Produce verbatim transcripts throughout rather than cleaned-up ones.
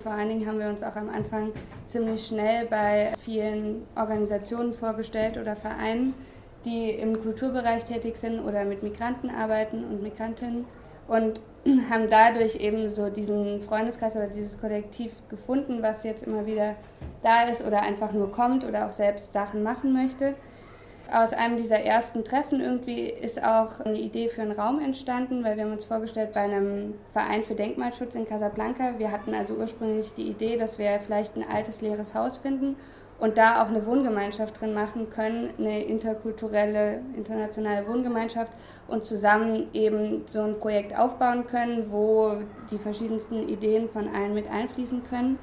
Vor allen Dingen haben wir uns auch am Anfang ziemlich schnell bei vielen Organisationen vorgestellt oder Vereinen, die im Kulturbereich tätig sind oder mit Migranten arbeiten und Migrantinnen und haben dadurch eben so diesen Freundeskreis oder dieses Kollektiv gefunden, was jetzt immer wieder da ist oder einfach nur kommt oder auch selbst Sachen machen möchte. Aus einem dieser ersten Treffen irgendwie ist auch eine Idee für einen Raum entstanden, weil wir haben uns vorgestellt bei einem Verein für Denkmalschutz in Casablanca. Wir hatten also ursprünglich die Idee, dass wir vielleicht ein altes, leeres Haus finden und da auch eine Wohngemeinschaft drin machen können, eine interkulturelle, internationale Wohngemeinschaft und zusammen eben so ein Projekt aufbauen können, wo die verschiedensten Ideen von allen mit einfließen können.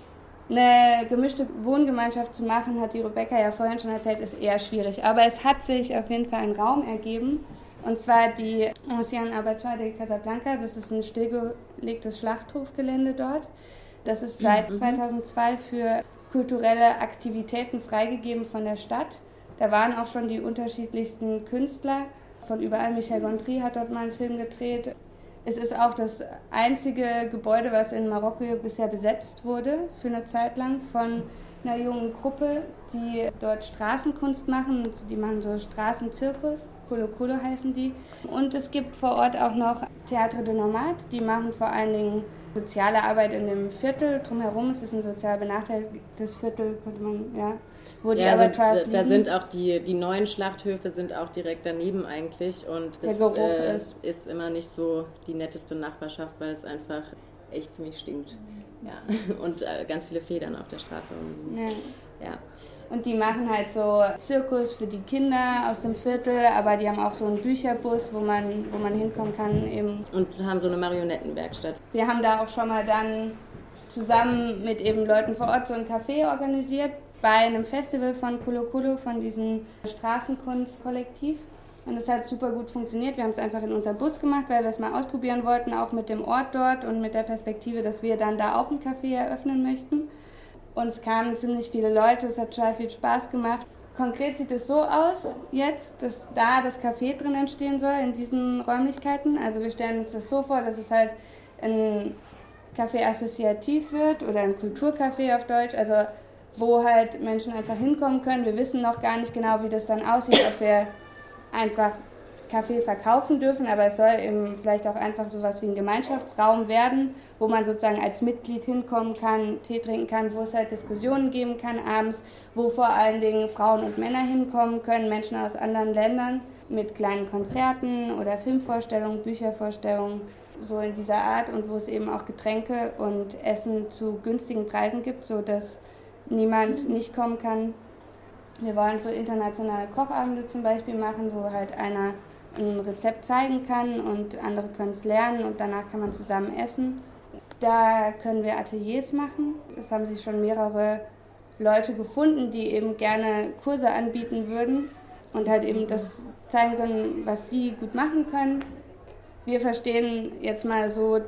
Eine gemischte Wohngemeinschaft zu machen, hat die Rebecca ja vorhin schon erzählt, ist eher schwierig. Aber es hat sich auf jeden Fall ein Raum ergeben, und zwar die Ancien Abattoir de Casablanca. Das ist ein stillgelegtes Schlachthofgelände dort. Das ist seit mhm. zweitausendzwei für kulturelle Aktivitäten freigegeben von der Stadt. Da waren auch schon die unterschiedlichsten Künstler. Von überall, Michel Gondry hat dort mal einen Film gedreht. Es ist auch das einzige Gebäude, was in Marokko bisher besetzt wurde, für eine Zeit lang, von einer jungen Gruppe, die dort Straßenkunst machen. Die machen so Straßenzirkus, Colo Colo heißen die. Und es gibt vor Ort auch noch Théâtre de Nomade, die machen vor allen Dingen soziale Arbeit in dem Viertel. Drumherum ist es ein sozial benachteiligtes Viertel, könnte man, ja, wo die ja, Abattoirs also, liegen. Da sind auch die, die neuen Schlachthöfe sind auch direkt daneben eigentlich und das äh, ist. ist immer nicht so die netteste Nachbarschaft, weil es einfach echt ziemlich stinkt. Ja. Und äh, ganz viele Federn auf der Straße rumliegen. Ja. Ja. Und die machen halt so Zirkus für die Kinder aus dem Viertel, aber die haben auch so einen Bücherbus, wo man, wo man hinkommen kann. Eben. Und haben so eine Marionettenwerkstatt. Wir haben da auch schon mal dann zusammen mit eben Leuten vor Ort so ein Café organisiert, bei einem Festival von Colo Colo, von diesem Straßenkunstkollektiv. Und das hat super gut funktioniert. Wir haben es einfach in unser Bus gemacht, weil wir es mal ausprobieren wollten, auch mit dem Ort dort und mit der Perspektive, dass wir dann da auch ein Café eröffnen möchten. Und es kamen ziemlich viele Leute, es hat total viel Spaß gemacht. Konkret sieht es so aus jetzt, dass da das Café drin entstehen soll, in diesen Räumlichkeiten. Also wir stellen uns das so vor, dass es halt ein Café assoziativ wird oder ein Kulturcafé auf Deutsch, also wo halt Menschen einfach hinkommen können. Wir wissen noch gar nicht genau, wie das dann aussieht, ob wir einfach Kaffee verkaufen dürfen, aber es soll eben vielleicht auch einfach sowas wie ein Gemeinschaftsraum werden, wo man sozusagen als Mitglied hinkommen kann, Tee trinken kann, wo es halt Diskussionen geben kann abends, wo vor allen Dingen Frauen und Männer hinkommen können, Menschen aus anderen Ländern mit kleinen Konzerten oder Filmvorstellungen, Büchervorstellungen, so in dieser Art, und wo es eben auch Getränke und Essen zu günstigen Preisen gibt, sodass niemand nicht kommen kann. Wir wollen so internationale Kochabende zum Beispiel machen, wo halt einer ein Rezept zeigen kann und andere können es lernen und danach kann man zusammen essen. Da können wir Ateliers machen. Es haben sich schon mehrere Leute gefunden, die eben gerne Kurse anbieten würden und halt eben das zeigen können, was sie gut machen können. Wir verstehen jetzt mal so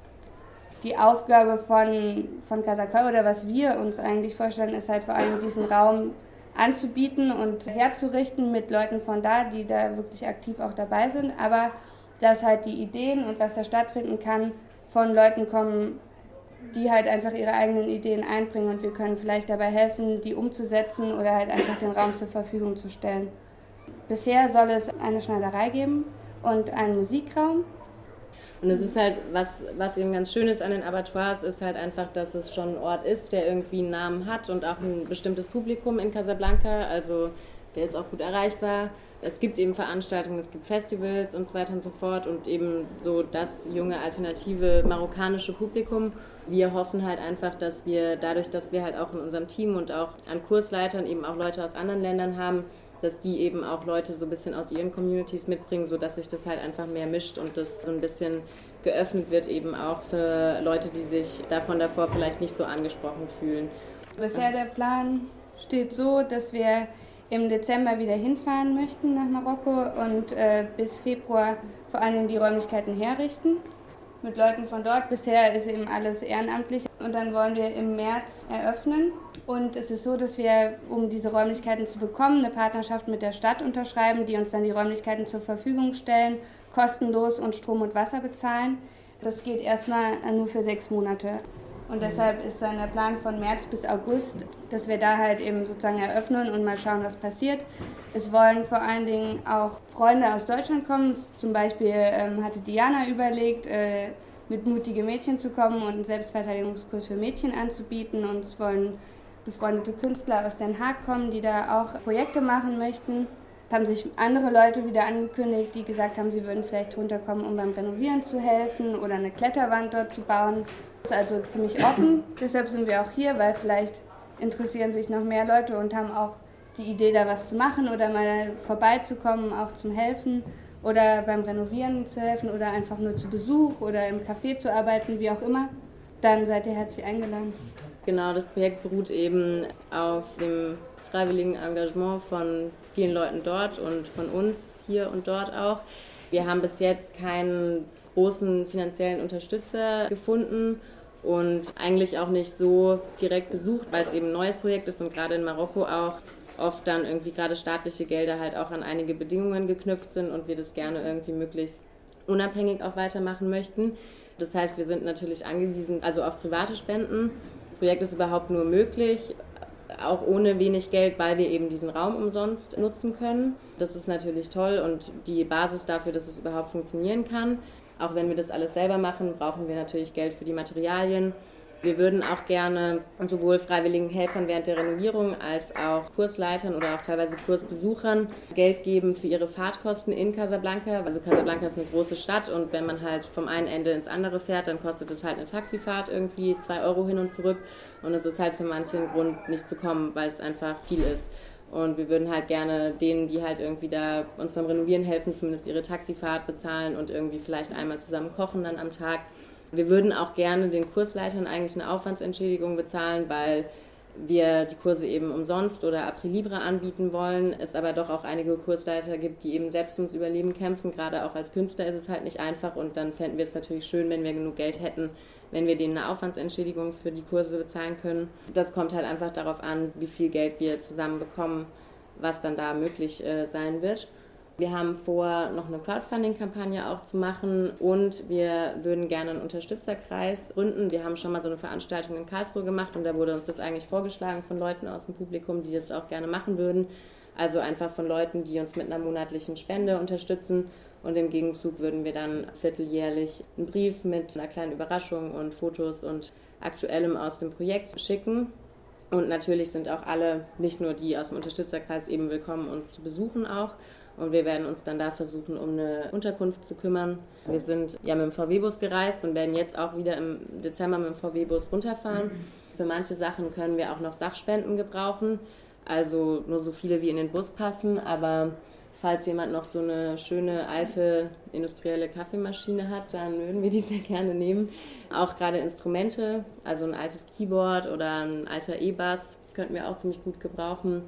die Aufgabe von, von Casacol, oder was wir uns eigentlich vorstellen, ist halt vor allem diesen Raum anzubieten und herzurichten mit Leuten von da, die da wirklich aktiv auch dabei sind, aber dass halt die Ideen und was da stattfinden kann, von Leuten kommen, die halt einfach ihre eigenen Ideen einbringen, und wir können vielleicht dabei helfen, die umzusetzen oder halt einfach den Raum zur Verfügung zu stellen. Bisher soll es eine Schneiderei geben und einen Musikraum. Und es ist halt, was, was eben ganz schön ist an den Abattoirs, ist halt einfach, dass es schon ein Ort ist, der irgendwie einen Namen hat und auch ein bestimmtes Publikum in Casablanca, also der ist auch gut erreichbar. Es gibt eben Veranstaltungen, es gibt Festivals und so weiter und so fort und eben so das junge, alternative marokkanische Publikum. Wir hoffen halt einfach, dass wir dadurch, dass wir halt auch in unserem Team und auch an Kursleitern eben auch Leute aus anderen Ländern haben, dass die eben auch Leute so ein bisschen aus ihren Communities mitbringen, sodass sich das halt einfach mehr mischt und das so ein bisschen geöffnet wird eben auch für Leute, die sich davon davor vielleicht nicht so angesprochen fühlen. Bisher der Plan steht so, dass wir im Dezember wieder hinfahren möchten nach Marokko und äh, bis Februar vor allem die Räumlichkeiten herrichten mit Leuten von dort. Bisher ist eben alles ehrenamtlich und dann wollen wir im März eröffnen. Und es ist so, dass wir, um diese Räumlichkeiten zu bekommen, eine Partnerschaft mit der Stadt unterschreiben, die uns dann die Räumlichkeiten zur Verfügung stellen, kostenlos und Strom und Wasser bezahlen. Das geht erstmal nur für sechs Monate. Und deshalb ist dann der Plan von März bis August, dass wir da halt eben sozusagen eröffnen und mal schauen, was passiert. Es wollen vor allen Dingen auch Freunde aus Deutschland kommen. Zum Beispiel ähm, hatte Diana überlegt, äh, mit mutige Mädchen zu kommen und einen Selbstverteidigungskurs für Mädchen anzubieten. Und es wollen befreundete Künstler aus Den Haag kommen, die da auch Projekte machen möchten. Es haben sich andere Leute wieder angekündigt, die gesagt haben, sie würden vielleicht runterkommen, um beim Renovieren zu helfen oder eine Kletterwand dort zu bauen. Das ist also ziemlich offen, deshalb sind wir auch hier, weil vielleicht interessieren sich noch mehr Leute und haben auch die Idee, da was zu machen oder mal vorbeizukommen, auch zum Helfen oder beim Renovieren zu helfen oder einfach nur zu Besuch oder im Café zu arbeiten, wie auch immer. Dann seid ihr herzlich eingeladen. Genau, das Projekt beruht eben auf dem freiwilligen Engagement von vielen Leuten dort und von uns hier und dort auch. Wir haben bis jetzt keinen großen finanziellen Unterstützer gefunden und eigentlich auch nicht so direkt gesucht, weil es eben ein neues Projekt ist und gerade in Marokko auch oft dann irgendwie gerade staatliche Gelder halt auch an einige Bedingungen geknüpft sind und wir das gerne irgendwie möglichst unabhängig auch weitermachen möchten. Das heißt, wir sind natürlich angewiesen, also auf private Spenden. Das Projekt ist überhaupt nur möglich, auch ohne wenig Geld, weil wir eben diesen Raum umsonst nutzen können. Das ist natürlich toll und die Basis dafür, dass es überhaupt funktionieren kann. Auch wenn wir das alles selber machen, brauchen wir natürlich Geld für die Materialien. Wir würden auch gerne sowohl freiwilligen Helfern während der Renovierung als auch Kursleitern oder auch teilweise Kursbesuchern Geld geben für ihre Fahrtkosten in Casablanca. Also Casablanca ist eine große Stadt und wenn man halt vom einen Ende ins andere fährt, dann kostet es halt eine Taxifahrt irgendwie zwei Euro hin und zurück. Und es ist halt für manche ein Grund, nicht zu kommen, weil es einfach viel ist. Und wir würden halt gerne denen, die halt irgendwie da uns beim Renovieren helfen, zumindest ihre Taxifahrt bezahlen und irgendwie vielleicht einmal zusammen kochen dann am Tag. Wir würden auch gerne den Kursleitern eigentlich eine Aufwandsentschädigung bezahlen, weil wir die Kurse eben umsonst oder Après Libre anbieten wollen. Es aber doch auch einige Kursleiter gibt, die eben selbst ums Überleben kämpfen. Gerade auch als Künstler ist es halt nicht einfach und dann fänden wir es natürlich schön, wenn wir genug Geld hätten, wenn wir denen eine Aufwandsentschädigung für die Kurse bezahlen können. Das kommt halt einfach darauf an, wie viel Geld wir zusammen bekommen, was dann da möglich äh, sein wird. Wir haben vor, noch eine Crowdfunding-Kampagne auch zu machen und wir würden gerne einen Unterstützerkreis gründen. Wir haben schon mal so eine Veranstaltung in Karlsruhe gemacht und da wurde uns das eigentlich vorgeschlagen von Leuten aus dem Publikum, die das auch gerne machen würden. Also einfach von Leuten, die uns mit einer monatlichen Spende unterstützen und im Gegenzug würden wir dann vierteljährlich einen Brief mit einer kleinen Überraschung und Fotos und Aktuellem aus dem Projekt schicken. Und natürlich sind auch alle, nicht nur die aus dem Unterstützerkreis, eben willkommen, uns zu besuchen auch. Und wir werden uns dann da versuchen, um eine Unterkunft zu kümmern. Wir sind ja mit dem V W-Bus gereist und werden jetzt auch wieder im Dezember mit dem V W-Bus runterfahren. Für manche Sachen können wir auch noch Sachspenden gebrauchen, also nur so viele wie in den Bus passen. Aber falls jemand noch so eine schöne alte industrielle Kaffeemaschine hat, dann würden wir die sehr gerne nehmen. Auch gerade Instrumente, also ein altes Keyboard oder ein alter E-Bass könnten wir auch ziemlich gut gebrauchen.